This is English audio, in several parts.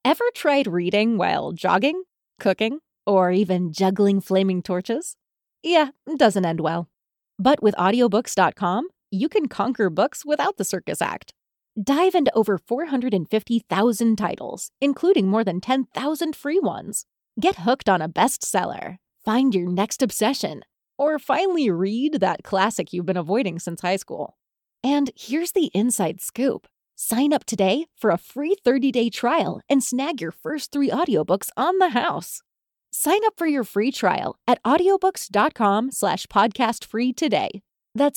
Ever tried reading while jogging, cooking, or even juggling flaming torches? Yeah, it doesn't end well. But with audiobooks.com, you can conquer books without the circus act. Dive into over 450,000 titles, including more than 10,000 free ones. Get hooked on a bestseller, find your next obsession, or finally read that classic you've been avoiding since high school. And here's the inside scoop. Sign up today for a free 30-day trial and snag your first 3 audiobooks on the house. Sign up for your free trial at audiobooks.com/podcastfree today. That's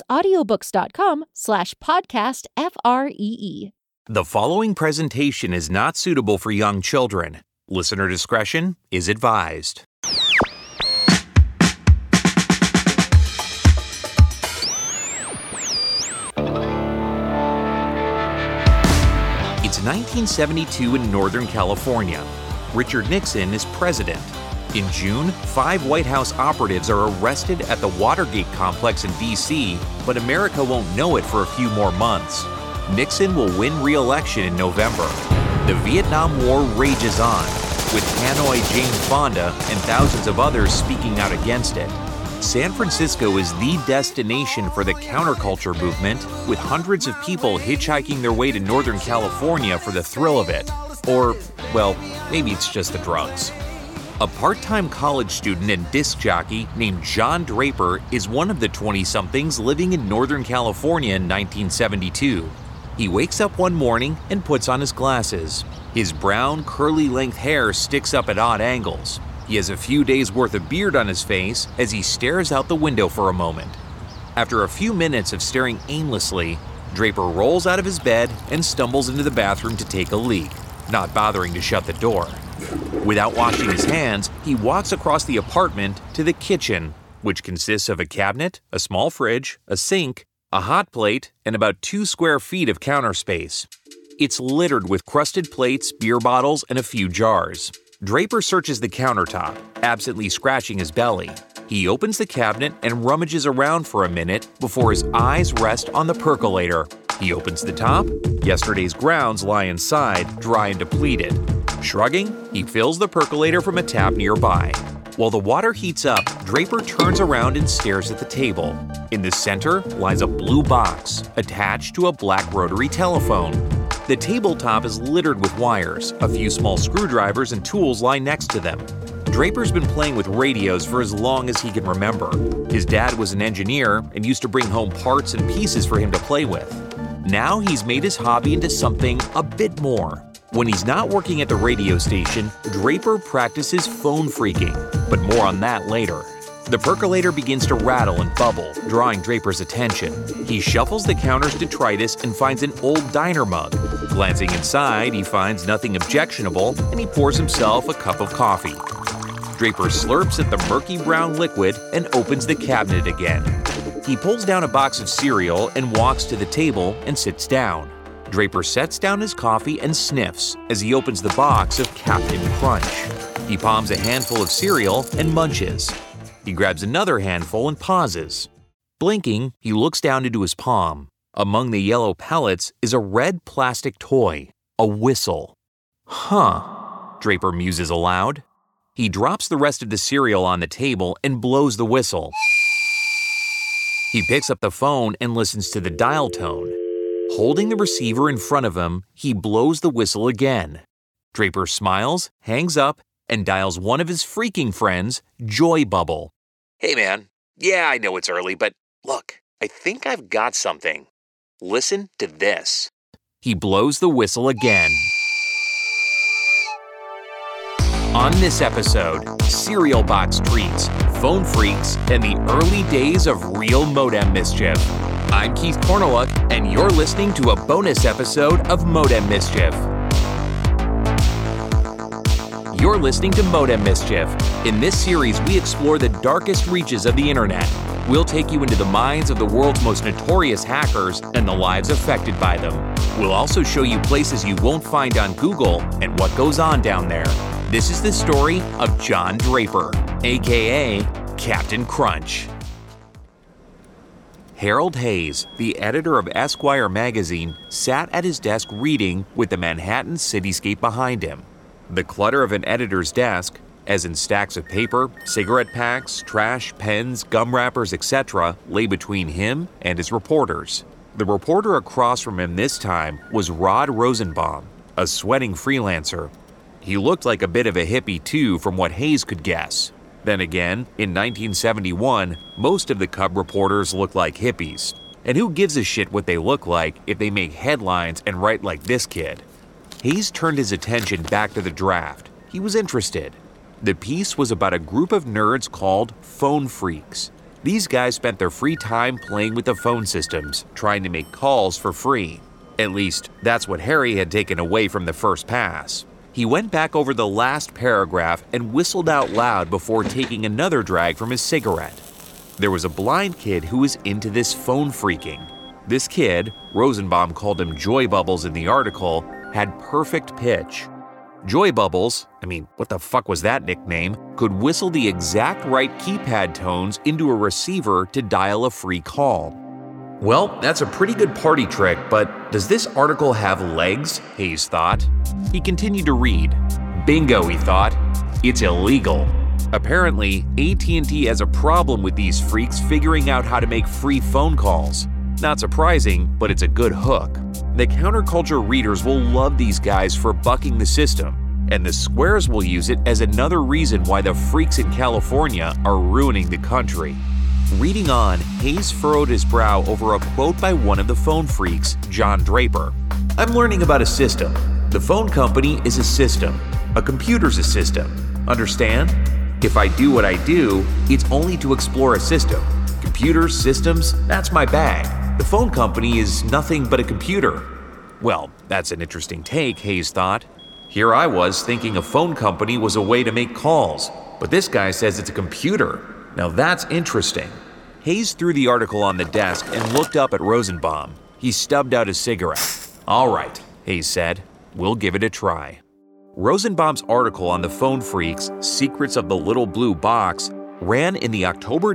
audiobooks.com/podcastfree. The following presentation is not suitable for young children. Listener discretion is advised. It's 1972 in Northern California. Richard Nixon is president. In June, 5 White House operatives are arrested at the Watergate complex in D.C., but America won't know it for a few more months. Nixon will win re-election in November. The Vietnam War rages on, with Hanoi Jane Fonda and thousands of others speaking out against it. San Francisco is the destination for the counterculture movement, with hundreds of people hitchhiking their way to Northern California for the thrill of it. Or, well, maybe it's just the drugs. A part-time college student and disc jockey named John Draper is one of the 20-somethings living in Northern California in 1972. He wakes up one morning and puts on his glasses. His brown, curly-length hair sticks up at odd angles. He has a few days' worth of beard on his face as he stares out the window for a moment. After a few minutes of staring aimlessly, Draper rolls out of his bed and stumbles into the bathroom to take a leak, not bothering to shut the door. Without washing his hands, he walks across the apartment to the kitchen, which consists of a cabinet, a small fridge, a sink, a hot plate, and about 2 square feet of counter space. It's littered with crusted plates, beer bottles, and a few jars. Draper searches the countertop, absently scratching his belly. He opens the cabinet and rummages around for a minute before his eyes rest on the percolator. He opens the top. Yesterday's grounds lie inside, dry and depleted. Shrugging, he fills the percolator from a tap nearby. While the water heats up, Draper turns around and stares at the table. In the center lies a blue box attached to a black rotary telephone. The tabletop is littered with wires. A few small screwdrivers and tools lie next to them. Draper's been playing with radios for as long as he can remember. His dad was an engineer and used to bring home parts and pieces for him to play with. Now he's made his hobby into something a bit more. When he's not working at the radio station, Draper practices phone phreaking, but more on that later. The percolator begins to rattle and bubble, drawing Draper's attention. He shuffles the counter's detritus and finds an old diner mug. Glancing inside, he finds nothing objectionable, and he pours himself a cup of coffee. Draper slurps at the murky brown liquid and opens the cabinet again. He pulls down a box of cereal and walks to the table and sits down. Draper sets down his coffee and sniffs as he opens the box of Captain Crunch. He palms a handful of cereal and munches. He grabs another handful and pauses. Blinking, he looks down into his palm. Among the yellow pellets is a red plastic toy, a whistle. Draper muses aloud. He drops the rest of the cereal on the table and blows the whistle. He picks up the phone and listens to the dial tone. Holding the receiver in front of him, he blows the whistle again. Draper smiles, hangs up, and dials one of his phreaking friends, Joy Bubble. "Hey man, yeah, I know it's early, but look, I think I've got something. Listen to this." He blows the whistle again. On this episode, cereal box treats, phone phreaks, and the early days of real modem mischief. I'm Keith Corneluk, and you're listening to a bonus episode of Modem Mischief. You're listening to Modem Mischief. In this series, we explore the darkest reaches of the internet. We'll take you into the minds of the world's most notorious hackers and the lives affected by them. We'll also show you places you won't find on Google and what goes on down there. This is the story of John Draper, aka Captain Crunch. Harold Hayes, the editor of Esquire magazine, sat at his desk reading with the Manhattan cityscape behind him. The clutter of an editor's desk, as in stacks of paper, cigarette packs, trash, pens, gum wrappers, etc., lay between him and his reporters. The reporter across from him this time was Rod Rosenbaum, a sweating freelancer. He looked like a bit of a hippie too, from what Hayes could guess. Then again, in 1971, most of the Cub reporters looked like hippies. And who gives a shit what they look like if they make headlines and write like this kid? Hayes turned his attention back to the draft. He was interested. The piece was about a group of nerds called phone freaks. These guys spent their free time playing with the phone systems, trying to make calls for free. At least, that's what Harry had taken away from the first pass. He went back over the last paragraph and whistled out loud before taking another drag from his cigarette. There was a blind kid who was into this phone freaking. This kid, Rosenbaum called him Joy Bubbles in the article, had perfect pitch. Joy Bubbles, what the fuck was that nickname, could whistle the exact right keypad tones into a receiver to dial a free call. Well, that's a pretty good party trick, but does this article have legs? Hayes thought. He continued to read. Bingo, he thought. It's illegal. Apparently, AT&T has a problem with these freaks figuring out how to make free phone calls. Not surprising, but it's a good hook. The counterculture readers will love these guys for bucking the system, and the squares will use it as another reason why the freaks in California are ruining the country. Reading on, Hayes furrowed his brow over a quote by one of the phone freaks, John Draper. I'm learning about a system. The phone company is a system. A computer's a system. Understand? If I do what I do, it's only to explore a system. Computers, systems, that's my bag. The phone company is nothing but a computer. Well, that's an interesting take, Hayes thought. Here I was thinking a phone company was a way to make calls, but this guy says it's a computer. Now that's interesting. Hayes threw the article on the desk and looked up at Rosenbaum. He stubbed out his cigarette. All right, Hayes said. We'll give it a try. Rosenbaum's article on the phone freaks, Secrets of the Little Blue Box, ran in the October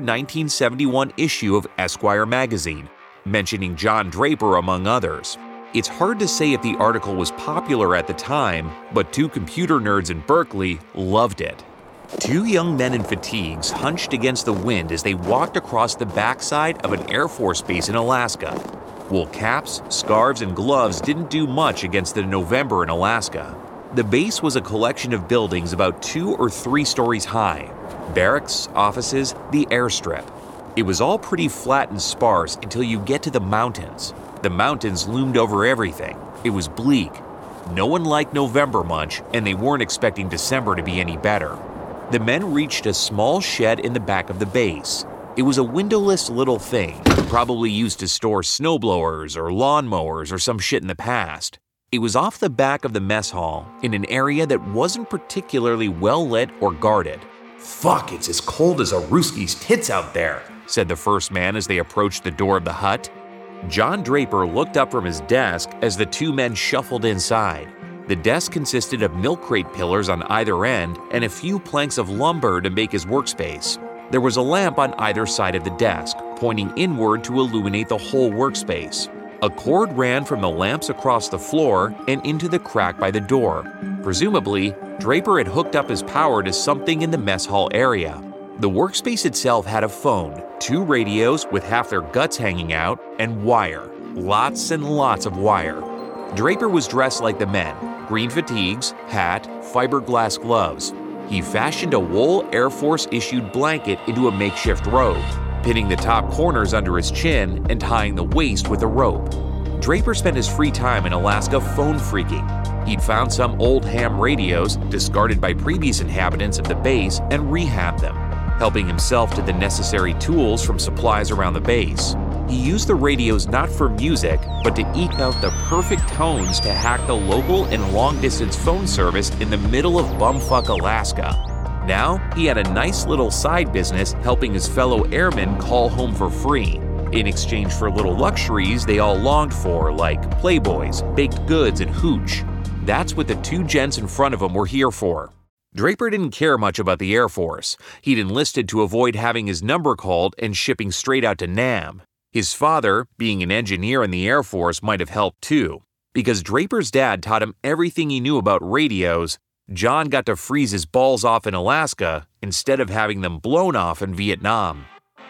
1971 issue of Esquire magazine, mentioning John Draper among others. It's hard to say if the article was popular at the time, but two computer nerds in Berkeley loved it. Two young men in fatigues hunched against the wind as they walked across the backside of an Air Force base in Alaska. Wool caps, scarves, and gloves didn't do much against the November in Alaska. The base was a collection of buildings about 2 or 3 stories high. Barracks, offices, the airstrip. It was all pretty flat and sparse until you get to the mountains. The mountains loomed over everything. It was bleak. No one liked November much, and they weren't expecting December to be any better. The men reached a small shed in the back of the base. It was a windowless little thing, probably used to store snowblowers or lawnmowers or some shit in the past. It was off the back of the mess hall, in an area that wasn't particularly well lit or guarded. Fuck, it's as cold as a Ruski's tits out there, said the first man as they approached the door of the hut. John Draper looked up from his desk as the two men shuffled inside. The desk consisted of milk crate pillars on either end and a few planks of lumber to make his workspace. There was a lamp on either side of the desk, pointing inward to illuminate the whole workspace. A cord ran from the lamps across the floor and into the crack by the door. Presumably, Draper had hooked up his power to something in the mess hall area. The workspace itself had a phone, 2 radios with half their guts hanging out, and wire. Lots and lots of wire. Draper was dressed like the men. Green fatigues, hat, fiberglass gloves. He fashioned a wool Air Force-issued blanket into a makeshift robe, pinning the top corners under his chin and tying the waist with a rope. Draper spent his free time in Alaska phone freaking. He'd found some old ham radios, discarded by previous inhabitants of the base, and rehabbed them, helping himself to the necessary tools from supplies around the base. He used the radios not for music, but to eke out the perfect tones to hack the local and long-distance phone service in the middle of bumfuck Alaska. Now, he had a nice little side business helping his fellow airmen call home for free, in exchange for little luxuries they all longed for, like Playboys, baked goods, and hooch. That's what the two gents in front of him were here for. Draper didn't care much about the Air Force. He'd enlisted to avoid having his number called and shipping straight out to Nam. His father, being an engineer in the Air Force, might have helped too, because Draper's dad taught him everything he knew about radios, John got to freeze his balls off in Alaska instead of having them blown off in Vietnam.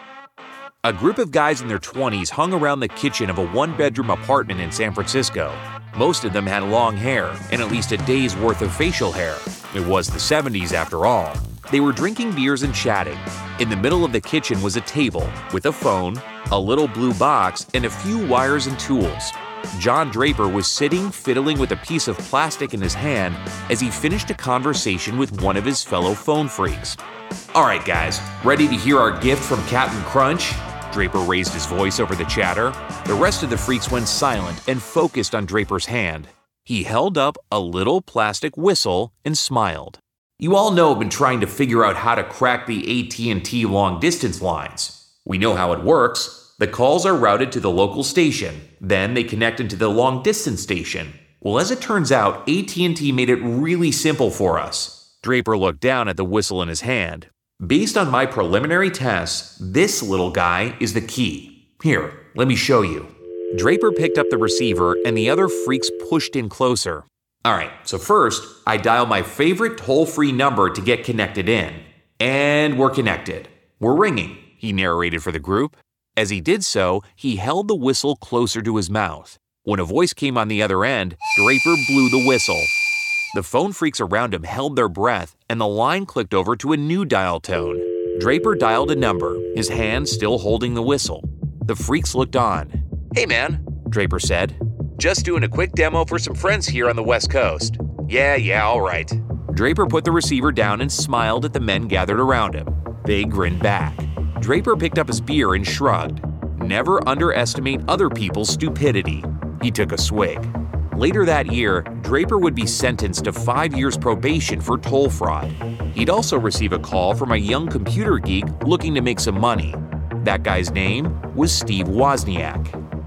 A group of guys in their 20s hung around the kitchen of a one-bedroom apartment in San Francisco. Most of them had long hair and at least a day's worth of facial hair. It was the 70s after all. They were drinking beers and chatting. In the middle of the kitchen was a table with a phone, a little blue box, and a few wires and tools. John Draper was sitting fiddling with a piece of plastic in his hand as he finished a conversation with one of his fellow phone freaks. "All right, guys, ready to hear our gift from Captain Crunch?" Draper raised his voice over the chatter. The rest of the freaks went silent and focused on Draper's hand. He held up a little plastic whistle and smiled. "You all know I've been trying to figure out how to crack the AT&T long-distance lines. We know how it works. The calls are routed to the local station. Then they connect into the long-distance station. Well, as it turns out, AT&T made it really simple for us." Draper looked down at the whistle in his hand. "Based on my preliminary tests, this little guy is the key. Here, let me show you." Draper picked up the receiver and the other freaks pushed in closer. "All right, so first, I dial my favorite toll-free number to get connected in. And we're connected. We're ringing," he narrated for the group. As he did so, he held the whistle closer to his mouth. When a voice came on the other end, Draper blew the whistle. The phone freaks around him held their breath, and the line clicked over to a new dial tone. Draper dialed a number, his hand still holding the whistle. The freaks looked on. "Hey man," Draper said. "Just doing a quick demo for some friends here on the West Coast." Yeah, all right." Draper put the receiver down and smiled at the men gathered around him. They grinned back. Draper picked up his beer and shrugged. Never underestimate other people's stupidity. He took a swig. Later that year, Draper would be sentenced to 5 years probation for toll fraud. He'd also receive a call from a young computer geek looking to make some money. That guy's name was Steve Wozniak.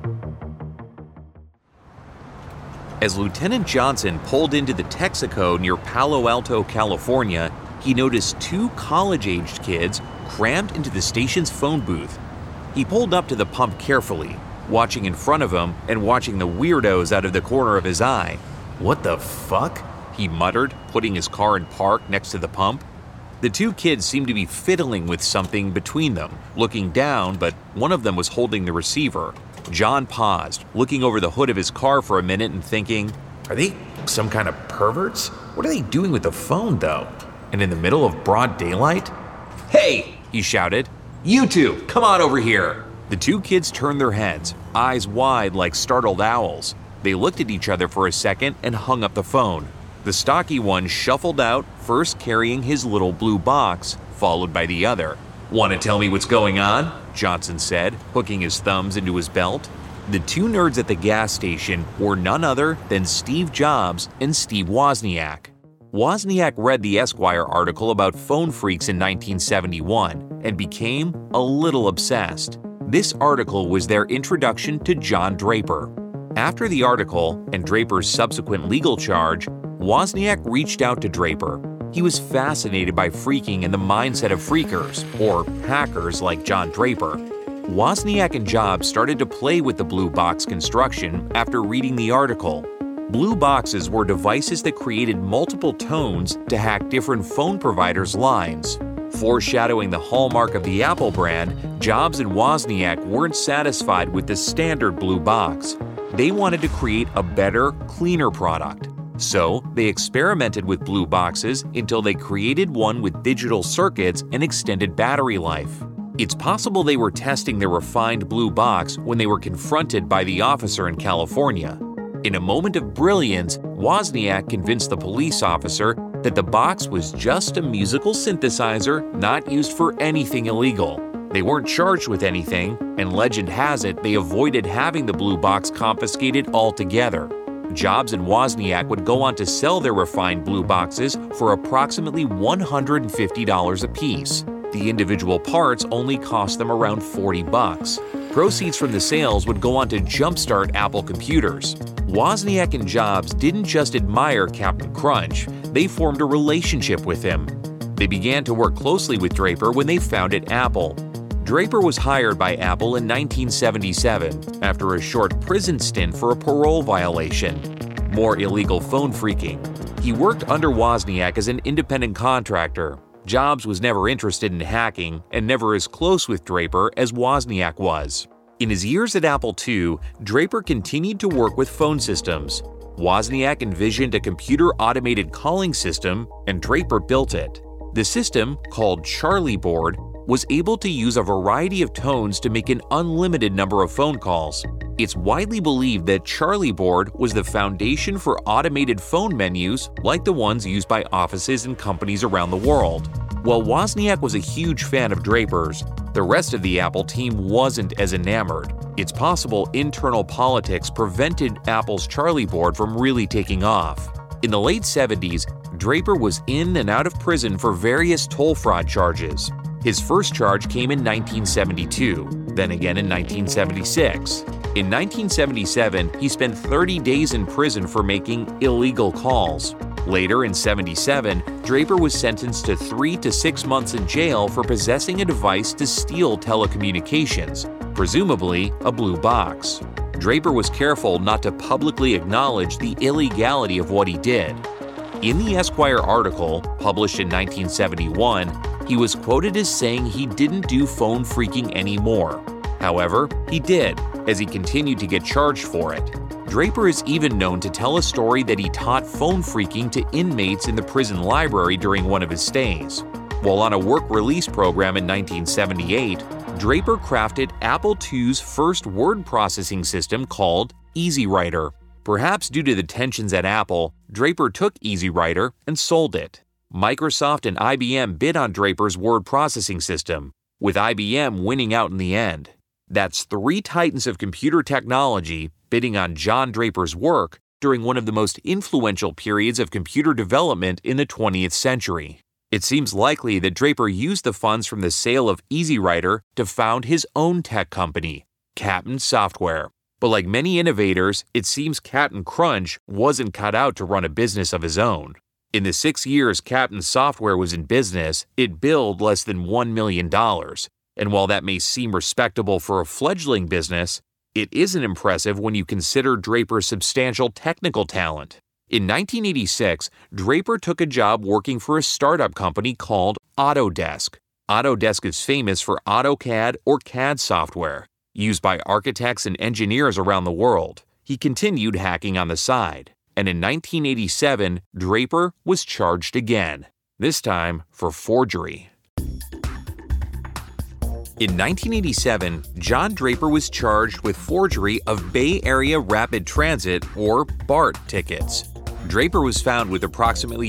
As Lieutenant Johnson pulled into the Texaco near Palo Alto, California, he noticed 2 college-aged kids crammed into the station's phone booth. He pulled up to the pump carefully, watching in front of him and watching the weirdos out of the corner of his eye. "What the fuck?" he muttered, putting his car in park next to the pump. The 2 kids seemed to be fiddling with something between them, looking down, but one of them was holding the receiver. John paused, looking over the hood of his car for a minute and thinking, "Are they some kind of perverts? What are they doing with the phone, though? And in the middle of broad daylight?" "Hey!" he shouted. "You two, come on over here!" The 2 kids turned their heads, eyes wide like startled owls. They looked at each other for a second and hung up the phone. The stocky one shuffled out, first carrying his little blue box, followed by the other. "Want to tell me what's going on?" Johnson said, hooking his thumbs into his belt. The 2 nerds at the gas station were none other than Steve Jobs and Steve Wozniak. Wozniak read the Esquire article about phone freaks in 1971 and became a little obsessed. This article was their introduction to John Draper. After the article and Draper's subsequent legal charge, Wozniak reached out to Draper. He was fascinated by freaking and the mindset of freakers, or hackers like John Draper. Wozniak and Jobs started to play with the blue box construction after reading the article. Blue boxes were devices that created multiple tones to hack different phone providers' lines. Foreshadowing the hallmark of the Apple brand, Jobs and Wozniak weren't satisfied with the standard blue box. They wanted to create a better, cleaner product. So, they experimented with blue boxes until they created one with digital circuits and extended battery life. It's possible they were testing their refined blue box when they were confronted by the officer in California. In a moment of brilliance, Wozniak convinced the police officer that the box was just a musical synthesizer not used for anything illegal. They weren't charged with anything, and legend has it they avoided having the blue box confiscated altogether. Jobs and Wozniak would go on to sell their refined blue boxes for approximately $150 apiece. The individual parts only cost them around $40. Proceeds from the sales would go on to jumpstart Apple computers. Wozniak and Jobs didn't just admire Captain Crunch, they formed a relationship with him. They began to work closely with Draper when they founded Apple. Draper was hired by Apple in 1977 after a short prison stint for a parole violation. More illegal phone freaking. He worked under Wozniak as an independent contractor. Jobs was never interested in hacking and never as close with Draper as Wozniak was. In his years at Apple II, Draper continued to work with phone systems. Wozniak envisioned a computer-automated calling system, and Draper built it. The system, called Charlie Board, was able to use a variety of tones to make an unlimited number of phone calls. It's widely believed that Charlie Board was the foundation for automated phone menus like the ones used by offices and companies around the world. While Wozniak was a huge fan of Draper's, the rest of the Apple team wasn't as enamored. It's possible internal politics prevented Apple's Charlie Board from really taking off. In the late 70s, Draper was in and out of prison for various toll fraud charges. His first charge came in 1972, then again in 1976. In 1977, he spent 30 days in prison for making illegal calls. Later, in 77, Draper was sentenced to 3 to 6 months in jail for possessing a device to steal telecommunications, presumably a blue box. Draper was careful not to publicly acknowledge the illegality of what he did. In the Esquire article, published in 1971, he was quoted as saying he didn't do phone freaking anymore. However, he did, as he continued to get charged for it. Draper is even known to tell a story that he taught phone freaking to inmates in the prison library during one of his stays. While on a work release program in 1978, Draper crafted Apple II's first word processing system called EasyWriter. Perhaps due to the tensions at Apple, Draper took EasyWriter and sold it. Microsoft and IBM bid on Draper's word processing system, with IBM winning out in the end. That's three titans of computer technology bidding on John Draper's work during one of the most influential periods of computer development in the 20th century. It seems likely that Draper used the funds from the sale of EasyWriter to found his own tech company, Captain Software. But like many innovators, it seems Captain Crunch wasn't cut out to run a business of his own. In the 6 years Captain Software was in business, it billed less than $1 million. And while that may seem respectable for a fledgling business, it isn't impressive when you consider Draper's substantial technical talent. In 1986, Draper took a job working for a startup company called Autodesk. Autodesk is famous for AutoCAD or CAD software, used by architects and engineers around the world. He continued hacking on the side, and in 1987, Draper was charged again, this time for forgery. In 1987, John Draper was charged with forgery of Bay Area Rapid Transit, or BART, tickets. Draper was found with approximately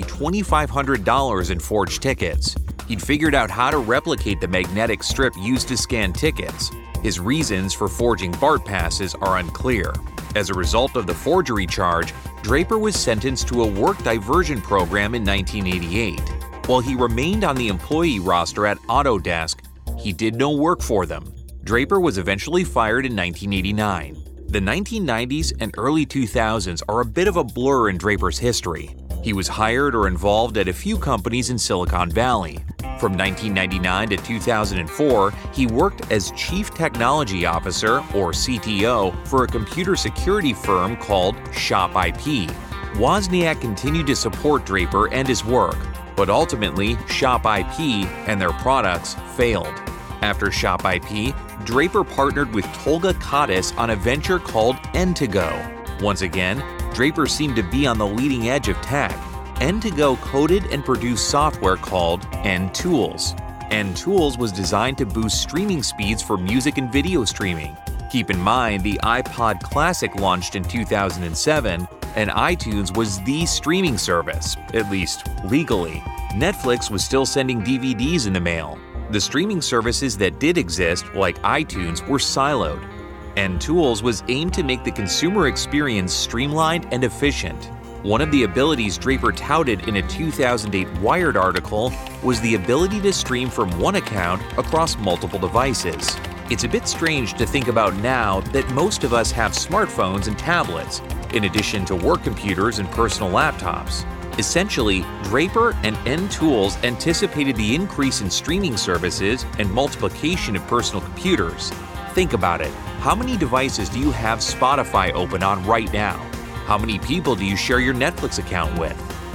$2,500 in forged tickets. He'd figured out how to replicate the magnetic strip used to scan tickets. His reasons for forging BART passes are unclear. As a result of the forgery charge, Draper was sentenced to a work diversion program in 1988. While he remained on the employee roster at Autodesk, he did no work for them. Draper was eventually fired in 1989. The 1990s and early 2000s are a bit of a blur in Draper's history. He was hired or involved at a few companies in Silicon Valley. From 1999 to 2004, he worked as Chief Technology Officer, or CTO, for a computer security firm called Shop IP. Wozniak continued to support Draper and his work, but ultimately, Shop IP and their products failed. After Shop IP, Draper partnered with Tolga Cottis on a venture called N2Go. Once again, Draper seemed to be on the leading edge of tech. N2Go coded and produced software called NTools. NTools was designed to boost streaming speeds for music and video streaming. Keep in mind, the iPod Classic launched in 2007, and iTunes was the streaming service, at least legally. Netflix was still sending DVDs in the mail. The streaming services that did exist, like iTunes, were siloed. NTools was aimed to make the consumer experience streamlined and efficient. One of the abilities Draper touted in a 2008 Wired article was the ability to stream from one account across multiple devices. It's a bit strange to think about now that most of us have smartphones and tablets, in addition to work computers and personal laptops. Essentially, Draper and NTools anticipated the increase in streaming services and multiplication of personal computers. Think about it. How many devices do you have Spotify open on right now? How many people do you share your Netflix account with?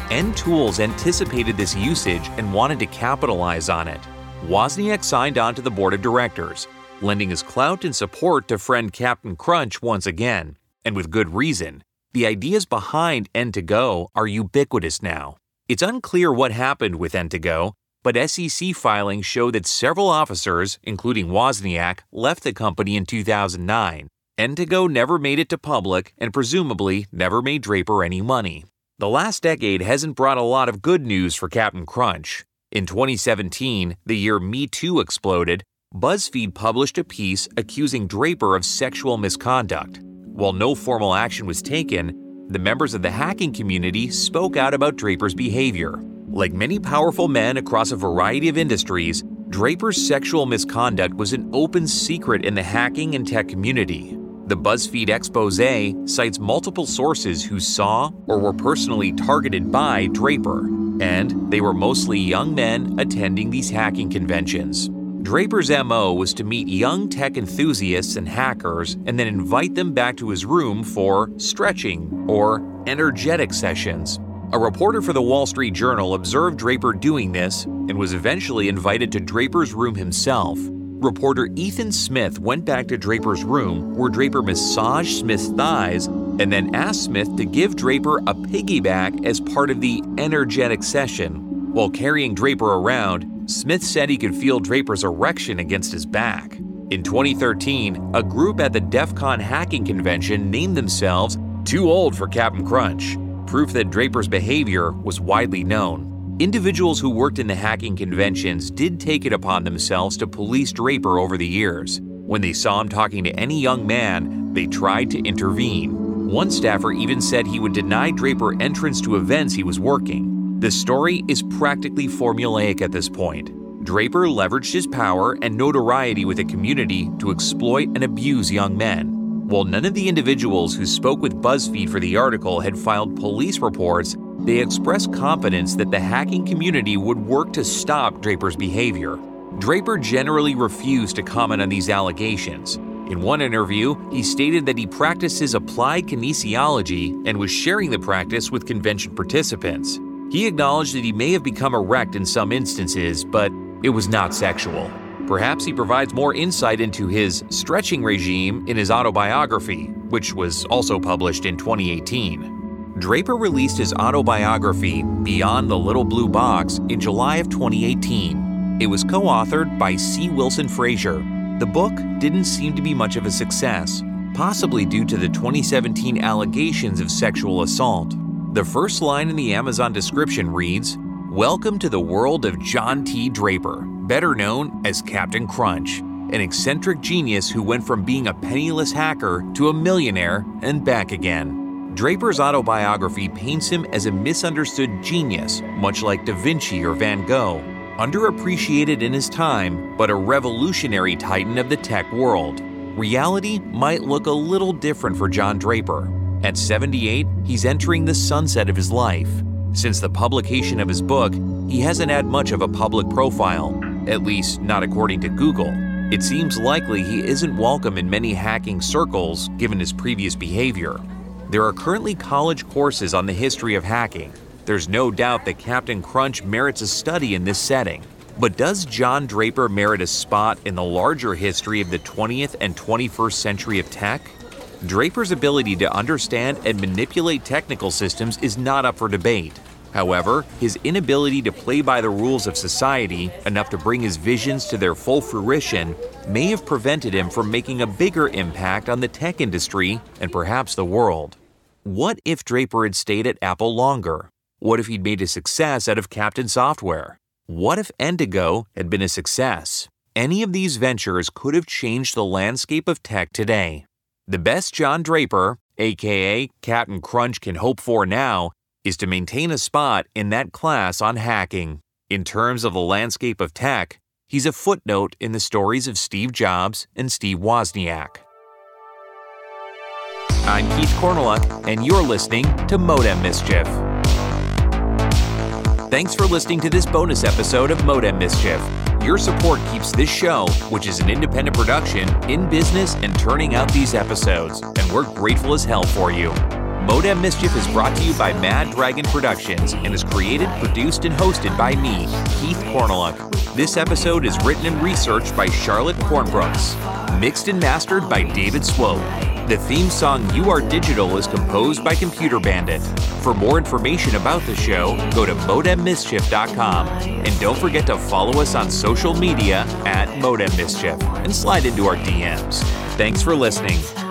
N-Tools anticipated this usage and wanted to capitalize on it. Wozniak signed on to the board of directors, lending his clout and support to friend Captain Crunch once again, and with good reason. The ideas behind N2Go are ubiquitous now. It's unclear what happened with N2Go, but SEC filings show that several officers, including Wozniak, left the company in 2009. N2Go never made it to public and presumably never made Draper any money. The last decade hasn't brought a lot of good news for Captain Crunch. In 2017, the year Me Too exploded, BuzzFeed published a piece accusing Draper of sexual misconduct. While no formal action was taken, the members of the hacking community spoke out about Draper's behavior. Like many powerful men across a variety of industries, Draper's sexual misconduct was an open secret in the hacking and tech community. The BuzzFeed expose cites multiple sources who saw or were personally targeted by Draper, and they were mostly young men attending these hacking conventions. Draper's MO was to meet young tech enthusiasts and hackers and then invite them back to his room for stretching or energetic sessions. A reporter for the Wall Street Journal observed Draper doing this and was eventually invited to Draper's room himself. Reporter Ethan Smith went back to Draper's room where Draper massaged Smith's thighs and then asked Smith to give Draper a piggyback as part of the energetic session. While carrying Draper around, Smith said he could feel Draper's erection against his back. In 2013, a group at the DEF CON hacking convention named themselves Too Old for Captain Crunch, proof that Draper's behavior was widely known. Individuals who worked in the hacking conventions did take it upon themselves to police Draper over the years. When they saw him talking to any young man, they tried to intervene. One staffer even said he would deny Draper entrance to events he was working. The story is practically formulaic at this point. Draper leveraged his power and notoriety with the community to exploit and abuse young men. While none of the individuals who spoke with BuzzFeed for the article had filed police reports, they expressed confidence that the hacking community would work to stop Draper's behavior. Draper generally refused to comment on these allegations. In one interview, he stated that he practices applied kinesiology and was sharing the practice with convention participants. He acknowledged that he may have become erect in some instances, but it was not sexual. Perhaps he provides more insight into his stretching regime in his autobiography, which was also published in 2018. Draper released his autobiography, Beyond the Little Blue Box, in July of 2018. It was co-authored by C. Wilson Frazier. The book didn't seem to be much of a success, possibly due to the 2017 allegations of sexual assault. The first line in the Amazon description reads, "Welcome to the world of John T. Draper, better known as Captain Crunch, an eccentric genius who went from being a penniless hacker to a millionaire and back again." Draper's autobiography paints him as a misunderstood genius, much like Da Vinci or Van Gogh, underappreciated in his time, but a revolutionary titan of the tech world. Reality might look a little different for John Draper. At 78, he's entering the sunset of his life. Since the publication of his book, he hasn't had much of a public profile, at least not according to Google. It seems likely he isn't welcome in many hacking circles given his previous behavior. There are currently college courses on the history of hacking. There's no doubt that Captain Crunch merits a study in this setting. But does John Draper merit a spot in the larger history of the 20th and 21st century of tech? Draper's ability to understand and manipulate technical systems is not up for debate. However, his inability to play by the rules of society enough to bring his visions to their full fruition may have prevented him from making a bigger impact on the tech industry and perhaps the world. What if Draper had stayed at Apple longer? What if he'd made a success out of Captain Software? What if N2Go had been a success? Any of these ventures could have changed the landscape of tech today. The best John Draper, aka Captain Crunch, can hope for now is to maintain a spot in that class on hacking. In terms of the landscape of tech, he's a footnote in the stories of Steve Jobs and Steve Wozniak. I'm Keith Korneluk, and you're listening to Modem Mischief. Thanks for listening to this bonus episode of Modem Mischief. Your support keeps this show, which is an independent production, in business and turning out these episodes, and we're grateful as hell for you. Modem Mischief is brought to you by Mad Dragon Productions and is created, produced, and hosted by me, Keith Korneluk. This episode is written and researched by Charlotte Kornbrooks. Mixed and mastered by David Swope. The theme song You Are Digital is composed by Computer Bandit. For more information about the show, go to modemmischief.com. And don't forget to follow us on social media at Modem Mischief and slide into our DMs. Thanks for listening.